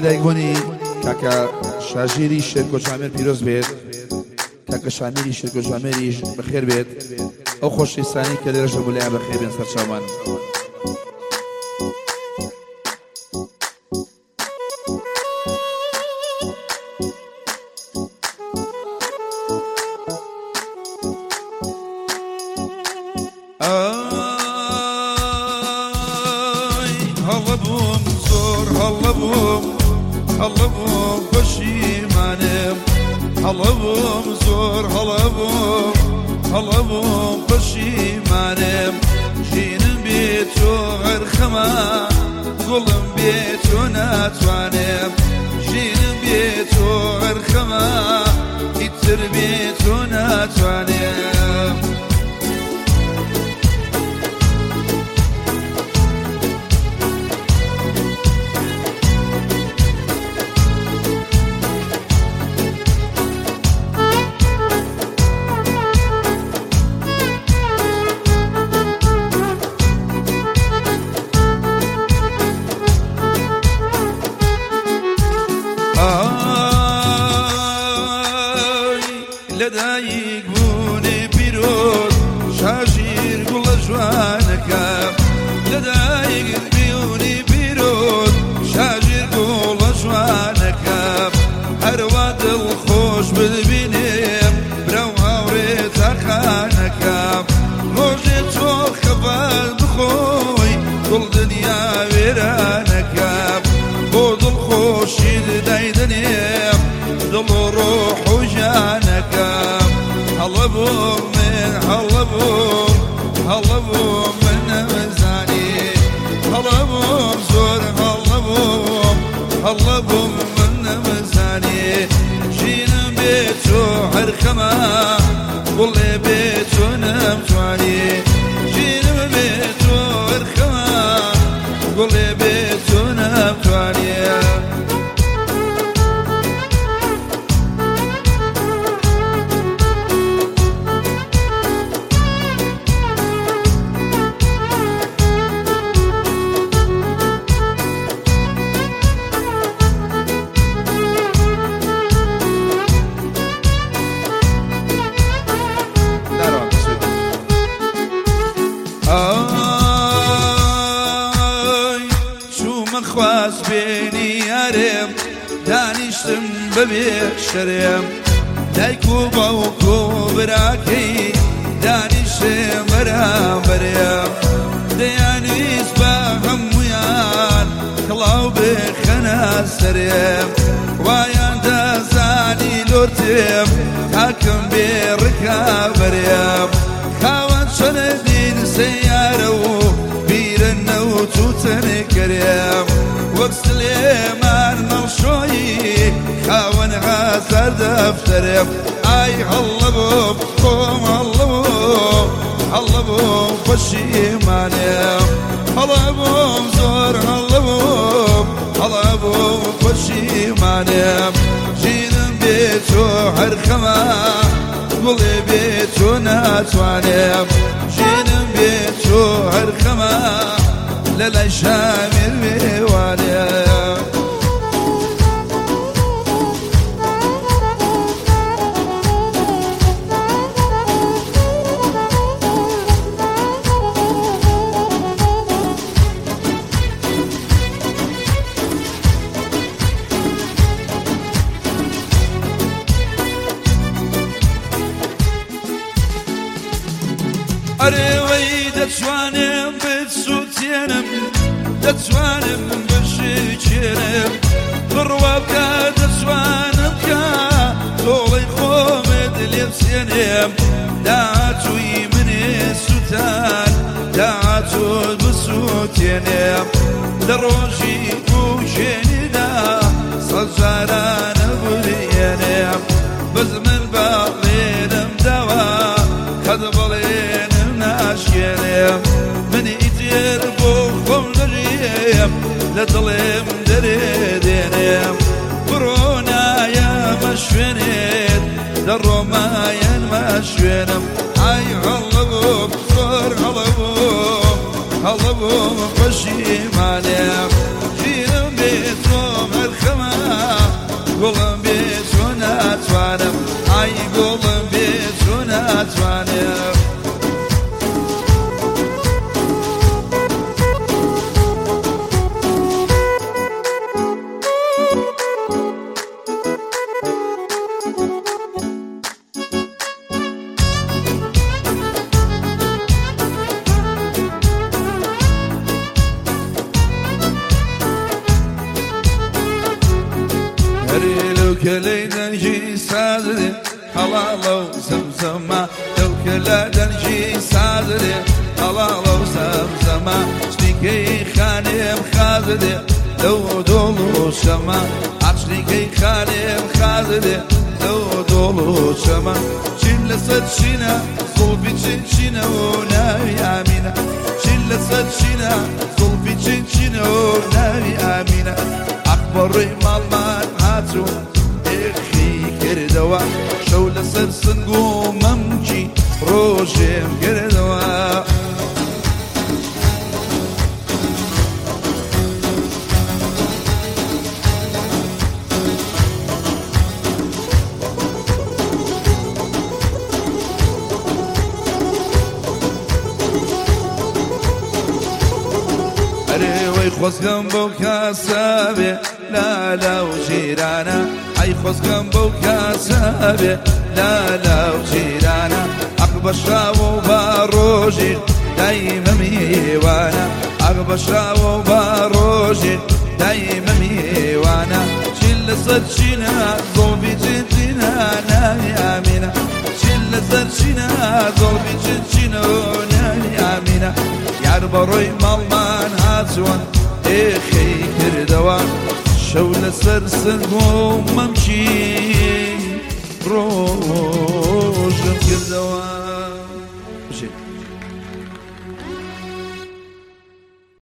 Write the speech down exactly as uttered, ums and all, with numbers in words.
لدایکبوونی کاکە شاژێری شێرکۆ جامێر پیرۆز بێت، کاکە شامێری شێرکۆ جامێریش بەخێر بێت، ئەو خۆشەویستانی کە لێرەش بوو لایان بەخێر بێن سەرچاوان. هەڵەبووم پەشیمانم، هەڵەبووم زۆر هەڵەبووم، هەڵەبووم پەشیمانم، ژینم بێت تۆ غەرخەما گوڵم بێت تۆ ناتوانم، ژینم بێت تۆ غەرخەما هیچتر بێت تۆ ناتوانم. لەدایک بوونێ پیرۆز شاژیر گوڵە جوانەکە، لەدایک بوونی پیرۆز شاژیر گوڵە جوانەکە، هەروە دڵخۆش ببینێم برەو هاوڕێت تاقانەکە، ڕۆژێ تۆ خەبار بخۆی دڵ دنیا وێرانەکە، بۆ دڵخۆشی دایدنێم دڵ و ڕۆح و ژانەکە. هەڵەبووم من هەڵەبووم، هەڵەبووم من نەمەزانی، هەڵەبووم زۆر هەڵەبووم، هەڵەبووم من نەمەزانی، ژینم بێت تۆ هەرخەما گوڵێ بێت تۆ نەمتوانی، ژینم بێت تۆ هەرخەما گوڵێ بێت تۆ نەمتوانی. خواست بێنی یارێم دانیشتم بەبێ شەرێم، دایک و باوک و براکەی دانیشتم بەرامبەرێم، دەیانویست بە هەموویان کڵاو بخەنە سەرێم، وایان دەزانی لۆرتێم تاکەم بێ ڕکابەرێم، خاوەن چەنەدین سەیارە و بیرە نەوت و تەنێکەرێم، وەک سلێمان مەڵشۆیی خاوەن هەزار دەفتەرێم. ئای هەڵەبووم خۆم هەڵەبووم، هەڵەبووم پەشیمانم، هەڵەبووم زۆر هەڵەبووم، هەڵەبووم پەشیمانم، ژینم بێت تۆ هەرخەما گوڵێ بێت تۆ ناتوانم، ژینم بێت تۆ هەرخەما لەلای شامێر وێوانم. ئەرێ وەی دەتوانم بسووتێنم، دەتوانم بشێنم، بڕوا بکە دەتوانم کە تۆڵەی خۆمت لێ بسێنێم، داهاتووی منێ سووتان داهاتووت بسووتێنێم، لە ڕۆژی بوشێنیدا سەد جارانە بڕێنێم، بەز من باڵێنم داوا کە دەبڵێنم ناشێنێم، من ئیتر بۆ خۆم دەژێم لە دڵێم دەرێ دێنێم، بڕۆنایە مەشوێنێت لە ڕۆمایەن مەشوێنم. ئای هەڵەبووم زۆر هەڵەبووم، هەڵەبووم پەشیمانم، ژینم بێت تۆ هەرخەما ناتوانم ئای گوڵم بێ تۆ ناتوانم لو كلي دنجي صادري حلالو زمزمة لو كلا دنجي صادري حلالو زمزمة شنيكي خانم خازدي لو دولو شما عشنيكي خانم خازدي لو دولو شما شل صد شنا صوبي شنا وناوي آمينة شل صد شنا صوبي شنا وناوي آمينة أكبر مالمان هاتو إخي كردوا شو لسر سنقو ممجي روجم كردوا أري خۆزگەم بەو کاسەبێ لالا و جیرانە ئەی خۆزگەم بەو کاسەبێ لالا و جیرانە عەق بەشراوە و با ڕۆژێ دایمە میوانە عەق بەشراوە و با ڕۆژێ دایمە میوانە چل لەسەر چینە زۆڵبی جنجینە ناوی ئامینە چل لەسەر چینە زۆڵبی جنجینە ناوی ئامینە یار بەڕۆی ماڵمان هاتووە ئێخەی کردەوە شەو لەسەر سنگۆ مەمچی ڕۆژم کردەوە